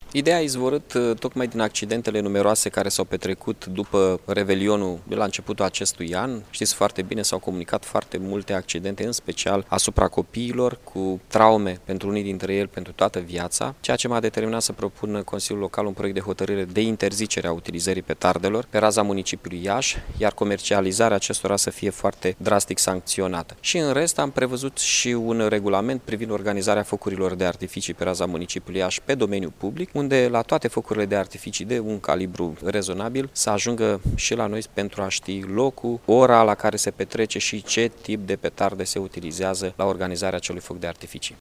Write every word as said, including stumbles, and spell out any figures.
Ideea a izvorât tocmai din accidentele numeroase care s-au petrecut după Revelionul de la începutul acestui an. Știți foarte bine, s-au comunicat foarte multe accidente, în special asupra copiilor, cu traume pentru unii dintre ei pentru toată viața, ceea ce m-a determinat să propun Consiliul Local un proiect de hotărâre de interzicere a utilizării petardelor pe raza municipiului Iași, iar comercializarea acestora să fie foarte drastic sancționată. Și în rest am prevăzut și un regulament privind organizarea focurilor de artificii pe raza municipiului Iași pe domeniul public, unde la toate focurile de artificii de un calibru rezonabil să ajungă și la noi pentru a ști locul, ora la care se petrece și ce tip de petarde se utilizează la organizarea acelui foc de artificii.